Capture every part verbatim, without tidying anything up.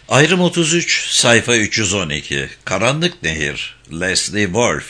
Ayrım otuz üç, sayfa üç yüz on iki. Karanlık Nehir, Leslie Wolf.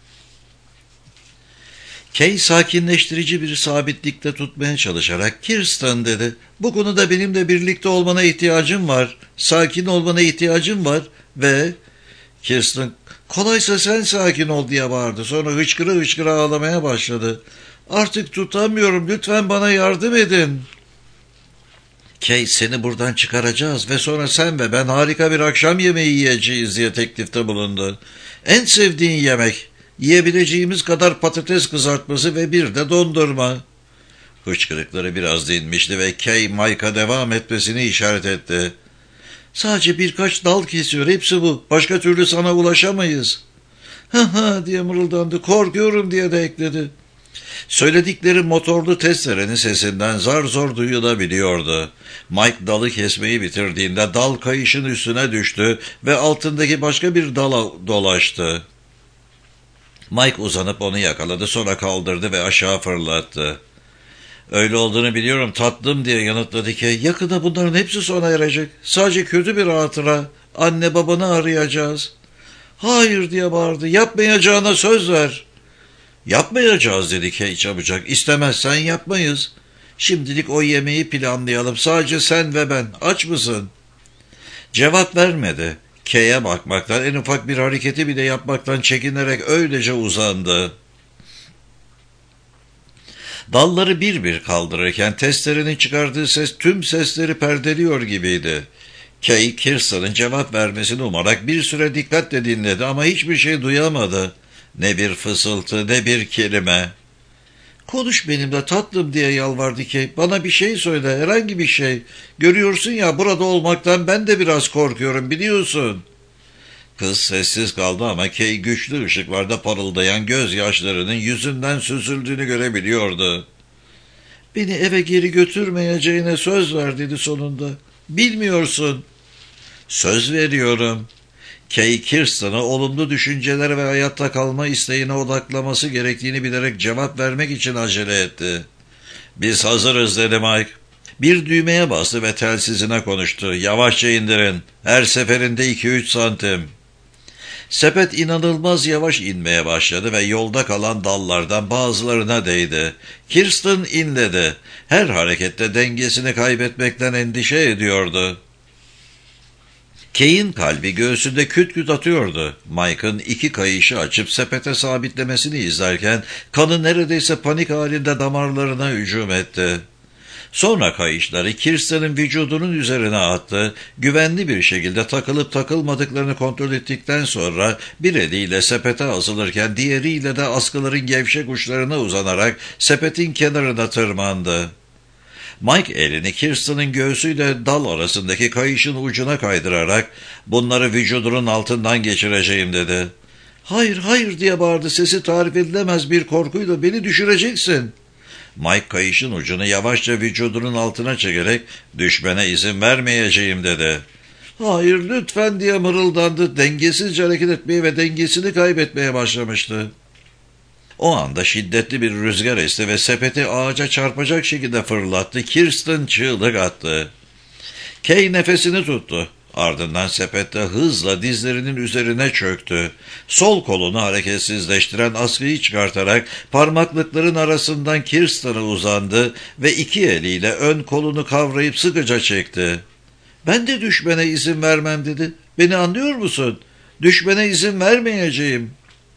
Kay sakinleştirici bir sabitlikte tutmaya çalışarak, "Kirsten," dedi, "bu konuda benimle birlikte olmana ihtiyacım var. Sakin olmana ihtiyacım var ve..." Kirsten, "Kolaysa sen sakin ol," diye bağırdı. Sonra hıçkıra hıçkıra ağlamaya başladı. "Artık tutamıyorum, lütfen bana yardım edin." "Kay, seni buradan çıkaracağız ve sonra sen ve ben harika bir akşam yemeği yiyeceğiz," diye teklifte bulundu. "En sevdiğin yemek, yiyebileceğimiz kadar patates kızartması ve bir de dondurma." Hıçkırıkları biraz dinmişti ve Kay, Mike'a devam etmesini işaret etti. "Sadece birkaç dal kesiyor, hepsi bu. Başka türlü sana ulaşamayız." "Ha ha," diye mırıldandı. "Korkuyorum," diye de ekledi. Söyledikleri motorlu testerenin sesinden zar zor duyulabiliyordu. Mike dalı kesmeyi bitirdiğinde dal kayışın üstüne düştü ve altındaki başka bir dala dolaştı. Mike uzanıp onu yakaladı, sonra kaldırdı ve aşağı fırlattı. "Öyle olduğunu biliyorum tatlım," diye yanıtladı ki, "yakında bunların hepsi sona erecek. Sadece kötü bir hatıra. Anne babanı arayacağız." "Hayır," diye bağırdı. "Yapmayacağına söz ver." "Yapmayacağız," dedi Kay çabucak. "İstemezsen yapmayız. Şimdilik o yemeği planlayalım. Sadece sen ve ben. Aç mısın?" Cevap vermedi. Kay'e bakmaktan, en ufak bir hareketi bile yapmaktan çekinerek öylece uzandı. Dalları bir bir kaldırırken testerenin çıkardığı ses tüm sesleri perdeliyor gibiydi. Kay, Kirsten'ın cevap vermesini umarak bir süre dikkatle dinledi ama hiçbir şey duyamadı. Ne bir fısıltı, ne bir kelime. "Konuş benimle tatlım," diye yalvardı Kay. "Bana bir şey söyle, herhangi bir şey. Görüyorsun ya, burada olmaktan ben de biraz korkuyorum, biliyorsun." Kız sessiz kaldı ama Kay güçlü ışıklarda parıldayan gözyaşlarının yüzünden süzüldüğünü görebiliyordu. "Beni eve geri götürmeyeceğine söz ver," dedi sonunda. "Bilmiyorsun." "Söz veriyorum." Kay, Kirsten'a olumlu düşüncelere ve hayatta kalma isteğine odaklaması gerektiğini bilerek cevap vermek için acele etti. "Biz hazırız," dedi Mike. Bir düğmeye bastı ve telsizine konuştu. "Yavaşça indirin. Her seferinde iki üç santim." Sepet inanılmaz yavaş inmeye başladı ve yolda kalan dallardan bazılarına değdi. Kirsten inledi. Her harekette dengesini kaybetmekten endişe ediyordu. Kay'in kalbi göğsünde küt küt atıyordu. Mike'ın iki kayışı açıp sepete sabitlemesini izlerken kanı neredeyse panik halinde damarlarına hücum etti. Sonra kayışları Kirsten'in vücudunun üzerine attı, güvenli bir şekilde takılıp takılmadıklarını kontrol ettikten sonra bir eliyle sepete asılırken diğeriyle de askıların gevşek uçlarına uzanarak sepetin kenarına tırmandı. Mike elini Kirsten'ın göğsüyle dal arasındaki kayışın ucuna kaydırarak, "Bunları vücudunun altından geçireceğim," dedi. "Hayır, hayır," diye bağırdı, sesi tarif edilemez bir korkuyla. "Beni düşüreceksin." Mike kayışın ucunu yavaşça vücudunun altına çekerek, "Düşmene izin vermeyeceğim," dedi. "Hayır, lütfen," diye mırıldandı. Dengesizce hareket etmeye ve dengesini kaybetmeye başlamıştı. O anda şiddetli bir rüzgar esti ve sepeti ağaca çarpacak şekilde fırlattı. Kirsten çığlık attı. Kay nefesini tuttu. Ardından sepette hızla dizlerinin üzerine çöktü. Sol kolunu hareketsizleştiren askıyı çıkartarak parmaklıkların arasından Kirsten'a uzandı ve iki eliyle ön kolunu kavrayıp sıkıca çekti. "Ben de düşmene izin vermem," dedi. "Beni anlıyor musun? Düşmene izin vermeyeceğim."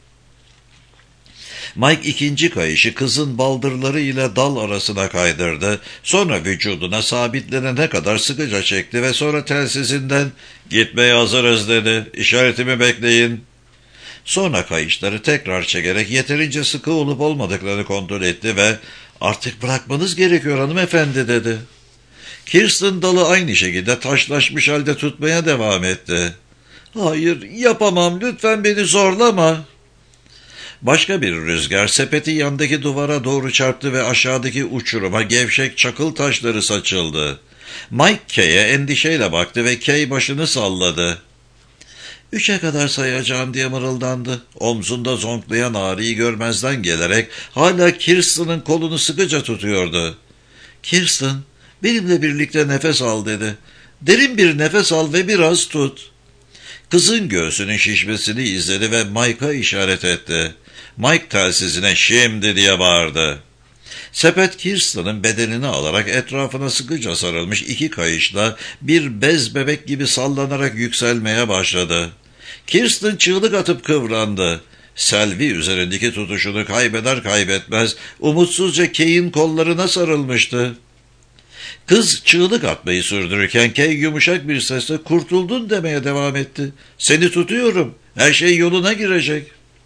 Mike ikinci kayışı kızın baldırlarıyla dal arasına kaydırdı. Sonra vücuduna sabitlenene kadar sıkıca çekti ve sonra telsizinden, "Gitmeye hazırız," dedi. "İşaretimi bekleyin." Sonra kayışları tekrar çekerek yeterince sıkı olup olmadıklarını kontrol etti ve "Artık bırakmanız gerekiyor hanımefendi," dedi. Kirsten dalı aynı şekilde taşlaşmış halde tutmaya devam etti. "Hayır, yapamam, lütfen beni zorlama." Başka bir rüzgar sepeti yandaki duvara doğru çarptı ve aşağıdaki uçuruma gevşek çakıl taşları saçıldı. Mike Kay'e endişeyle baktı ve Kay başını salladı. "Üçe kadar sayacağım," diye mırıldandı. Omzunda zonklayan ağrıyı görmezden gelerek hala Kirsten'ın kolunu sıkıca tutuyordu. "Kirsten, benimle birlikte nefes al," dedi. Derin bir nefes al ve biraz tut. Kızın göğsünün şişmesini izledi ve Mike'a işaret etti. Mike telsizine şimdi diye bağırdı. Sepet Kirsten'ın bedenini alarak etrafına sıkıca sarılmış iki kayışla bir bez bebek gibi sallanarak yükselmeye başladı. Kirsten çığlık atıp kıvrandı. Selvi üzerindeki tutuşunu kaybeder kaybetmez umutsuzca Kay'in kollarına sarılmıştı. Kız çığlık atmayı sürdürürken Kay yumuşak bir sesle kurtuldun demeye devam etti. Seni tutuyorum. Her şey yoluna girecek.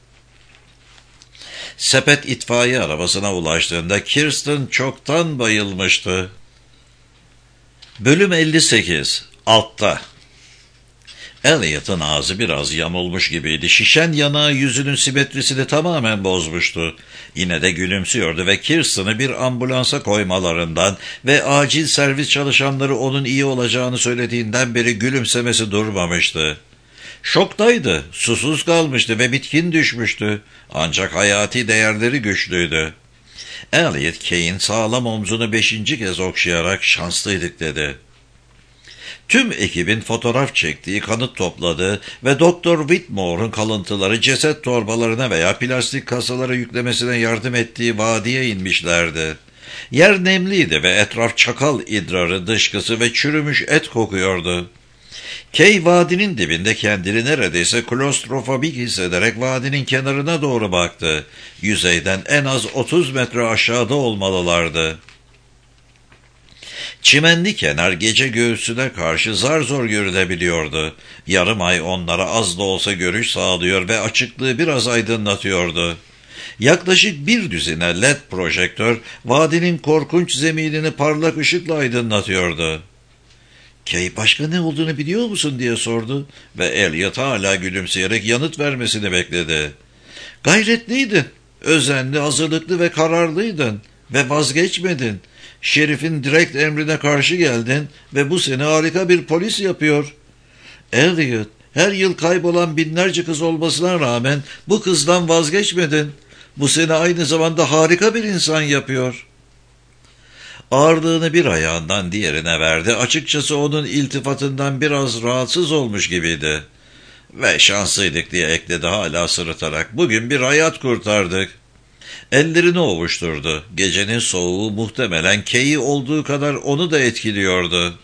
Sepet itfaiye arabasına ulaştığında Kirsten çoktan bayılmıştı. Bölüm elli sekiz. Altta. Elliot'ın ağzı biraz yamulmuş gibiydi. Şişen yanağı yüzünün simetrisini tamamen bozmuştu. Yine de gülümsüyordu ve Kirsten'ı bir ambulansa koymalarından ve acil servis çalışanları onun iyi olacağını söylediğinden beri gülümsemesi durmamıştı. Şoktaydı, susuz kalmıştı ve bitkin düşmüştü. Ancak hayati değerleri güçlüydü. Elliot, Kay'in sağlam omzunu beşinci kez okşayarak şanslıydık dedi. Tüm ekibin fotoğraf çektiği, kanıt topladığı ve Doktor Whitmore'un kalıntıları ceset torbalarına veya plastik kasalara yüklemesine yardım ettiği vadiye inmişlerdi. Yer nemliydi ve etraf çakal idrarı, dışkısı ve çürümüş et kokuyordu. Kay vadinin dibinde kendini neredeyse klostrofobik hissederek vadinin kenarına doğru baktı. Yüzeyden en az otuz metre aşağıda olmalılardı. Çimenli kenar gece göğsüne karşı zar zor görülebiliyordu. Yarım ay onlara az da olsa görüş sağlıyor ve açıklığı biraz aydınlatıyordu. Yaklaşık bir düzine led projektör vadinin korkunç zeminini parlak ışıkla aydınlatıyordu. Kay başka ne olduğunu biliyor musun diye sordu ve Elliot hala gülümseyerek yanıt vermesini bekledi. Gayretliydin, özenli, hazırlıklı ve kararlıydın ve vazgeçmedin. Şerif'in direkt emrine karşı geldin ve bu seni harika bir polis yapıyor. Elliot, her yıl kaybolan binlerce kız olmasına rağmen bu kızdan vazgeçmedin. Bu seni aynı zamanda harika bir insan yapıyor. Ağırlığını bir ayağından diğerine verdi. Açıkçası onun iltifatından biraz rahatsız olmuş gibiydi. Ve şanslıydık diye ekledi hala sırıtarak. Bugün bir hayat kurtardık. Ellerini ovuşturdu. Gecenin soğuğu muhtemelen Kay'i olduğu kadar onu da etkiliyordu.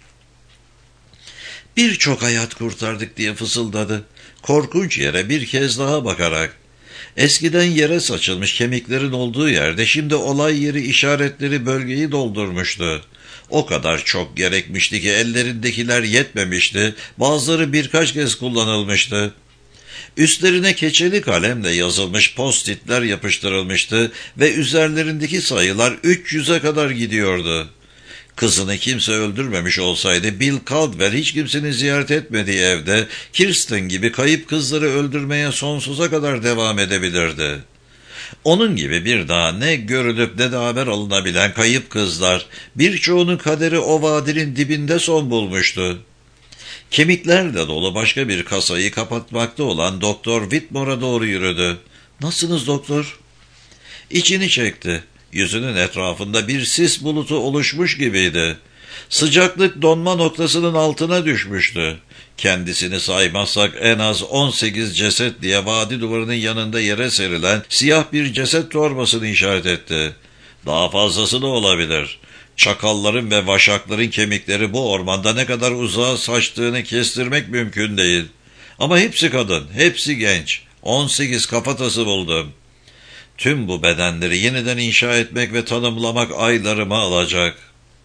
Birçok hayat kurtardık diye fısıldadı. Korkunç yere bir kez daha bakarak. Eskiden yere saçılmış kemiklerin olduğu yerde şimdi olay yeri işaretleri bölgeyi doldurmuştu. O kadar çok gerekmişti ki ellerindekiler yetmemişti, bazıları birkaç kez kullanılmıştı. Üstlerine keçeli kalemle yazılmış post-itler yapıştırılmıştı ve üzerlerindeki sayılar üç yüze kadar gidiyordu. Kızını kimse öldürmemiş olsaydı Bill Caldwell hiç kimsenin ziyaret etmediği evde Kirsten gibi kayıp kızları öldürmeye sonsuza kadar devam edebilirdi. Onun gibi bir daha ne görülüp ne de haber alınabilen kayıp kızlar, birçoğunun kaderi o vadinin dibinde son bulmuştu. Kemiklerle dolu başka bir kasayı kapatmakta olan Doktor Whitmore'a doğru yürüdü. "Nasılsınız doktor?" İçini çekti. Yüzünün etrafında bir sis bulutu oluşmuş gibiydi. Sıcaklık donma noktasının altına düşmüştü. Kendisini saymazsak en az on sekiz ceset diye vadi duvarının yanında yere serilen siyah bir ceset torbasını işaret etti. Daha fazlası da olabilir. Çakalların ve vaşakların kemikleri bu ormanda ne kadar uzağa saçtığını kestirmek mümkün değil. Ama hepsi kadın, hepsi genç. on sekiz kafatası buldum. Tüm bu bedenleri yeniden inşa etmek ve tanımlamak aylarımı alacak.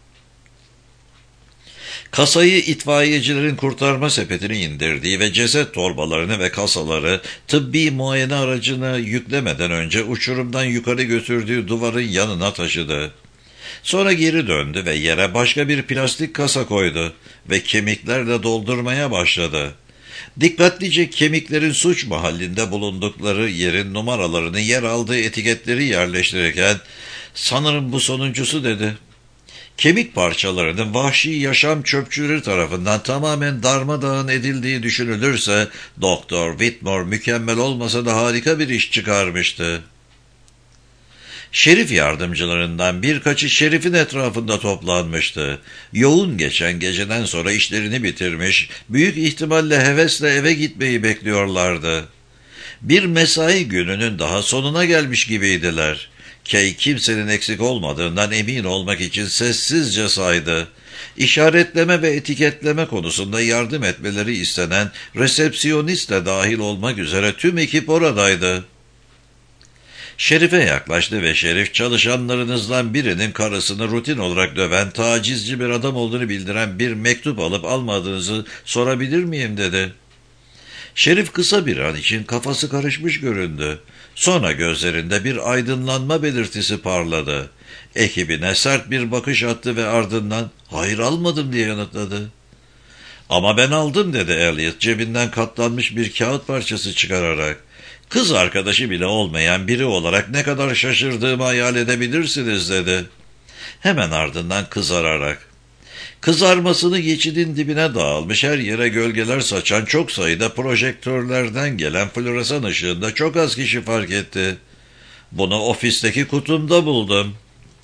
Kasayı itfaiyecilerin kurtarma sepetini indirdiği ve ceset torbalarını ve kasaları tıbbi muayene aracına yüklemeden önce uçurumdan yukarı götürdüğü duvarın yanına taşıdı. Sonra geri döndü ve yere başka bir plastik kasa koydu ve kemiklerle doldurmaya başladı. Dikkatlice kemiklerin suç mahallinde bulundukları yerin numaralarını, yer aldığı etiketleri yerleştirirken, "Sanırım bu sonuncusu," dedi. Kemik parçalarının vahşi yaşam çöpçüleri tarafından tamamen darmadağın edildiği düşünülürse, Doktor Whitmore mükemmel olmasa da harika bir iş çıkarmıştı. Şerif yardımcılarından birkaçı Şerif'in etrafında toplanmıştı. Yoğun geçen geceden sonra işlerini bitirmiş, büyük ihtimalle hevesle eve gitmeyi bekliyorlardı. Bir mesai gününün daha sonuna gelmiş gibiydiler. Kay kimsenin eksik olmadığından emin olmak için sessizce saydı. İşaretleme ve etiketleme konusunda yardım etmeleri istenen resepsiyonist de dahil olmak üzere tüm ekip oradaydı. Şerif'e yaklaştı ve Şerif, çalışanlarınızdan birinin karısını rutin olarak döven, tacizci bir adam olduğunu bildiren bir mektup alıp almadığınızı sorabilir miyim dedi. Şerif kısa bir an için kafası karışmış göründü. Sonra gözlerinde bir aydınlanma belirtisi parladı. Ekibine sert bir bakış attı ve ardından hayır almadım diye yanıtladı. Ama ben aldım dedi Elliot, cebinden katlanmış bir kağıt parçası çıkararak. Kız arkadaşı bile olmayan biri olarak ne kadar şaşırdığımı hayal edebilirsiniz dedi. Hemen ardından kızararak. Kızarmasını geçidin dibine dağılmış, her yere gölgeler saçan çok sayıda projektörlerden gelen floresan ışığında çok az kişi fark etti. Bunu ofisteki kutumda buldum.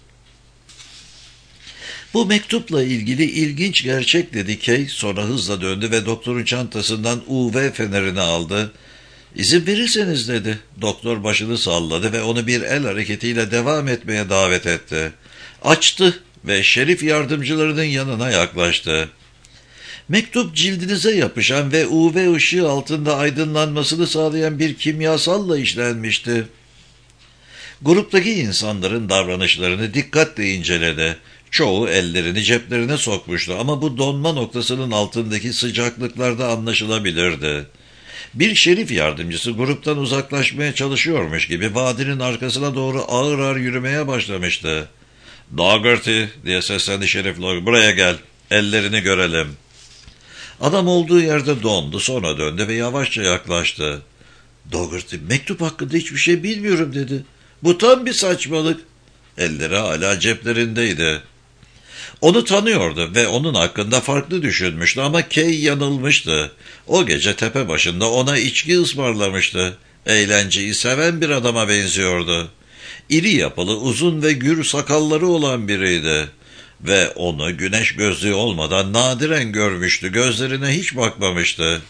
Bu mektupla ilgili ilginç gerçek dedi Kay, sonra hızla döndü ve doktorun çantasından U V fenerini aldı. İzin verirseniz dedi. Doktor başını salladı ve onu bir el hareketiyle devam etmeye davet etti. Açtı ve Şerif yardımcılarının yanına yaklaştı. Mektup cildinize yapışan ve U V ışığı altında aydınlanmasını sağlayan bir kimyasalla işlenmişti. Gruptaki insanların davranışlarını dikkatle inceledi. Çoğu ellerini ceplerine sokmuştu ama bu donma noktasının altındaki sıcaklıklarda anlaşılabilirdi. Bir şerif yardımcısı gruptan uzaklaşmaya çalışıyormuş gibi vadinin arkasına doğru ağır ağır yürümeye başlamıştı. "Dougherty," diye seslendi Şerif Logan, "buraya gel, ellerini görelim." Adam olduğu yerde dondu, sonra döndü ve yavaşça yaklaştı. "Dougherty, mektup hakkında hiçbir şey bilmiyorum," dedi. "Bu tam bir saçmalık." Elleri hala ceplerindeydi. Onu tanıyordu ve onun hakkında farklı düşünmüştü ama Kay yanılmıştı. O gece tepe başında ona içki ısmarlamıştı. Eğlenceyi seven bir adama benziyordu. İri yapılı, uzun ve gür sakalları olan biriydi. Ve onu güneş gözlüğü olmadan nadiren görmüştü, gözlerine hiç bakmamıştı.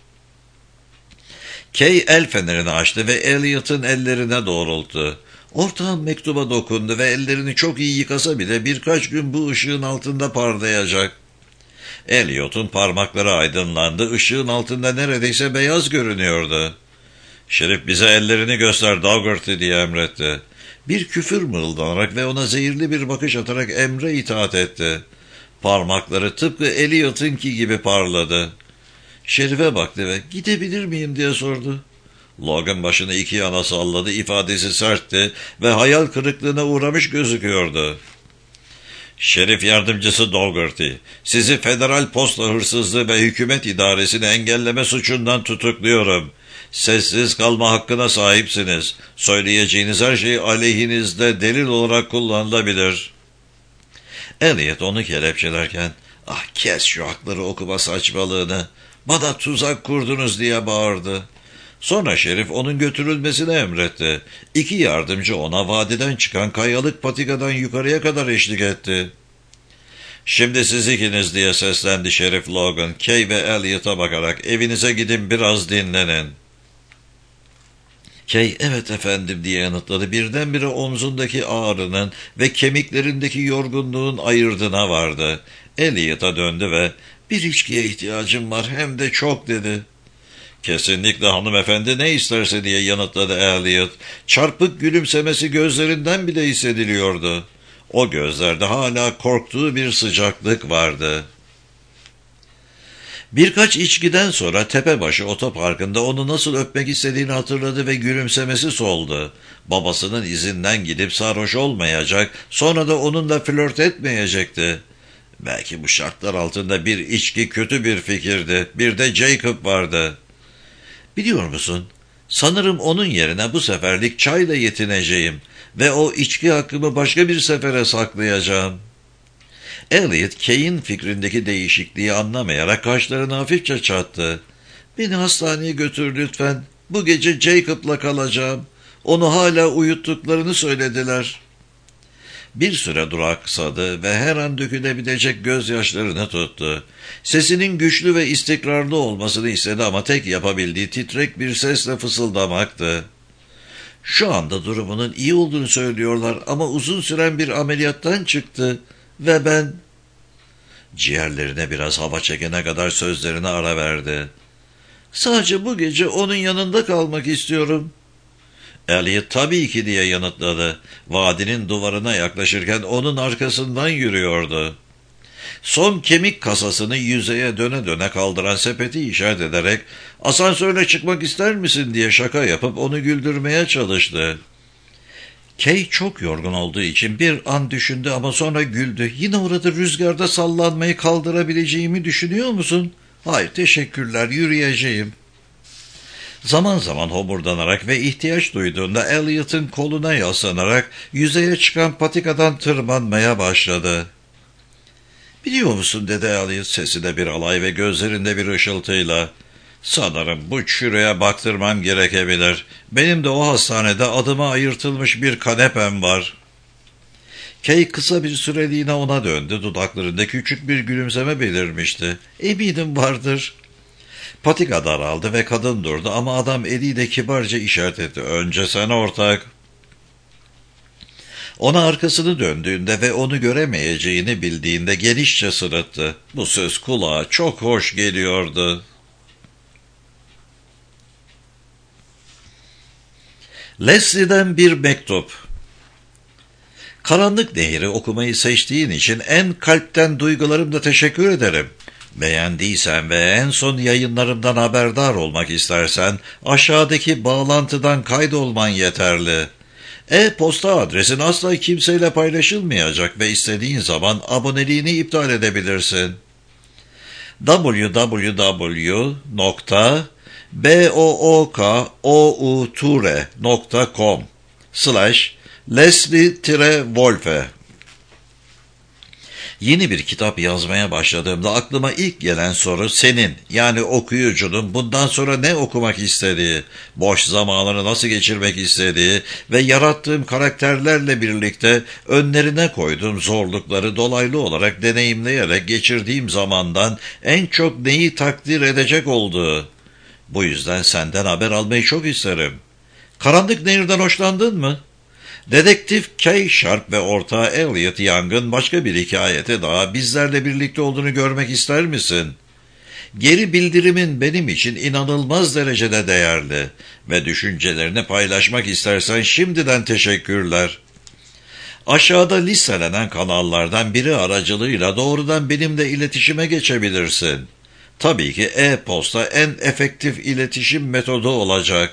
Kay el fenerini açtı ve Elliot'ın ellerine doğrulttu. Ortağım mektuba dokundu ve ellerini çok iyi yıkasa bile birkaç gün bu ışığın altında parlayacak. Elliot'un parmakları aydınlandı, ışığın altında neredeyse beyaz görünüyordu. "Şerif, bize ellerini göster Dougherty," diye emretti. Bir küfür mırıldanarak ve ona zehirli bir bakış atarak emre itaat etti. Parmakları tıpkı Elliot'ınki gibi parladı. Şerif'e baktı ve "Gidebilir miyim?" diye sordu. Logan başını iki yana salladı, ifadesi sertti ve hayal kırıklığına uğramış gözüküyordu. "Şerif yardımcısı Dougherty, sizi federal posta hırsızlığı ve hükümet idaresini engelleme suçundan tutukluyorum. Sessiz kalma hakkına sahipsiniz. Söyleyeceğiniz her şey aleyhinizde delil olarak kullanılabilir." Elliot onu kelepçelerken, "Ah, kes şu hakları okuma saçmalığını. Bana tuzak kurdunuz," diye bağırdı. Sonra Şerif onun götürülmesini emretti. İki yardımcı ona vadiden çıkan kayalık patikadan yukarıya kadar eşlik etti. "Şimdi siz ikiniz," diye seslendi Şerif Logan, Kay ve Elliot'a bakarak, "evinize gidin, biraz dinlenin." Kay, "Evet efendim," diye yanıtladı. Birdenbire omzundaki ağrının ve kemiklerindeki yorgunluğun ayırdına vardı. Elliot'a döndü ve "Bir içkiye ihtiyacım var, hem de çok," dedi. "Kesinlikle hanımefendi, ne isterse," diye yanıtladı Elliot. Çarpık gülümsemesi gözlerinden bile hissediliyordu. O gözlerde hala korktuğu bir sıcaklık vardı. Birkaç içkiden sonra tepebaşı otoparkında onu nasıl öpmek istediğini hatırladı ve gülümsemesi soldu. Babasının izinden gidip sarhoş olmayacak, sonra da onunla flört etmeyecekti. Belki bu şartlar altında bir içki kötü bir fikirdi. Bir de Jacob vardı. "Biliyor musun, sanırım onun yerine bu seferlik çayla yetineceğim ve o içki hakkımı başka bir sefere saklayacağım." Elliot, Kay'in fikrindeki değişikliği anlamayarak kaşlarını hafifçe çattı. "Beni hastaneye götür lütfen. Bu gece Jacob'la kalacağım. Onu hala uyuttuklarını söylediler. Bir süre duraksadı ve her an dökülebilecek gözyaşlarını tuttu. Sesinin güçlü ve istikrarlı olmasını istedi ama tek yapabildiği titrek bir sesle fısıldamaktı. Şu anda durumunun iyi olduğunu söylüyorlar ama uzun süren bir ameliyattan çıktı ve ben... Ciğerlerine biraz hava çekene kadar sözlerine ara verdi. Sadece bu gece onun yanında kalmak istiyorum. Elliot tabii ki diye yanıtladı. Vadinin duvarına yaklaşırken onun arkasından yürüyordu. Son kemik kasasını yüzeye döne döne kaldıran sepeti işaret ederek asansörle çıkmak ister misin diye şaka yapıp onu güldürmeye çalıştı. Kay çok yorgun olduğu için bir an düşündü ama sonra güldü. Yine orada rüzgarda sallanmayı kaldırabileceğimi düşünüyor musun? Hayır teşekkürler, yürüyeceğim. Zaman zaman homurdanarak ve ihtiyaç duyduğunda Elliot'ın koluna yaslanarak yüzeye çıkan patikadan tırmanmaya başladı. Biliyor musun dedi Elliot sesinde bir alay ve gözlerinde bir ışıltıyla. Sanırım bu çürüye baktırmam gerekebilir. Benim de o hastanede adıma ayırtılmış bir kanepem var. Kay kısa bir süreliğine ona döndü. Dudaklarında küçük bir gülümseme belirmişti. Eminim vardır. Patika daraldı ve kadın durdu ama adam eliyle kibarca işaret etti. Önce sen ortak. Ona arkasını döndüğünde ve onu göremeyeceğini bildiğinde genişçe sırıttı. Bu söz kulağa çok hoş geliyordu. Leslie'den bir mektup. Karanlık Nehri okumayı seçtiğin için en kalpten duygularımla teşekkür ederim. Beğendiysen ve en son yayınlarımdan haberdar olmak istersen aşağıdaki bağlantıdan kaydolman yeterli. E-posta adresin asla kimseyle paylaşılmayacak ve istediğin zaman aboneliğini iptal edebilirsin. double-u double-u double-u nokta bookouture nokta com slash Leslie-Wolfe. Yeni bir kitap yazmaya başladığımda aklıma ilk gelen soru senin, yani okuyucunun bundan sonra ne okumak istediği, boş zamanını nasıl geçirmek istediği ve yarattığım karakterlerle birlikte önlerine koyduğum zorlukları dolaylı olarak deneyimleyerek geçirdiğim zamandan en çok neyi takdir edecek olduğu. Bu yüzden senden haber almayı çok isterim. Karanlık Nehir'den hoşlandın mı? Dedektif Kay Sharp ve ortağı Elliot Young'ın başka bir hikayete daha bizlerle birlikte olduğunu görmek ister misin? Geri bildirimin benim için inanılmaz derecede değerli ve düşüncelerini paylaşmak istersen şimdiden teşekkürler. Aşağıda listelenen kanallardan biri aracılığıyla doğrudan benimle iletişime geçebilirsin. Tabii ki e-posta en efektif iletişim metodu olacak.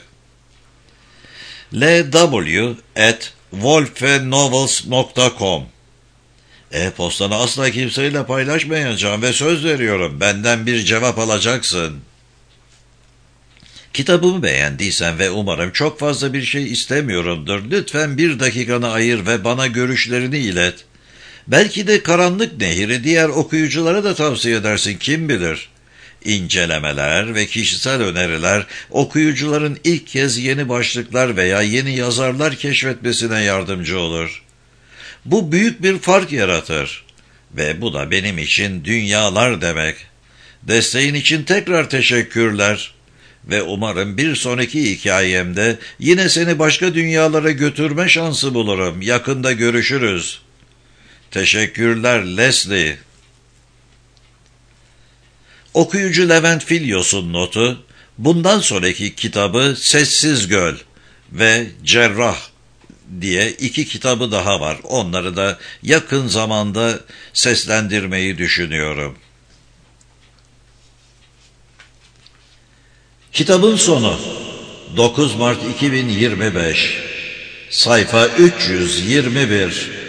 l w at wolfenovels nokta com E-postanı asla kimseyle paylaşmayacağım ve söz veriyorum, benden bir cevap alacaksın. Kitabımı beğendiysen ve umarım çok fazla bir şey istemiyorumdur, lütfen bir dakikanı ayır ve bana görüşlerini ilet. Belki de Karanlık Nehir'i diğer okuyuculara da tavsiye edersin, kim bilir. İncelemeler ve kişisel öneriler okuyucuların ilk kez yeni başlıklar veya yeni yazarlar keşfetmesine yardımcı olur. Bu büyük bir fark yaratır ve bu da benim için dünyalar demek. Desteğin için tekrar teşekkürler ve umarım bir sonraki hikayemde yine seni başka dünyalara götürme şansı bulurum. Yakında görüşürüz. Teşekkürler Leslie. Okuyucu Levent Filyos'un notu, bundan sonraki kitabı Sessiz Göl ve Cerrah diye iki kitabı daha var. Onları da yakın zamanda seslendirmeyi düşünüyorum. Kitabın sonu dokuz Mart iki bin yirmi beş, sayfa üç yüz yirmi bir.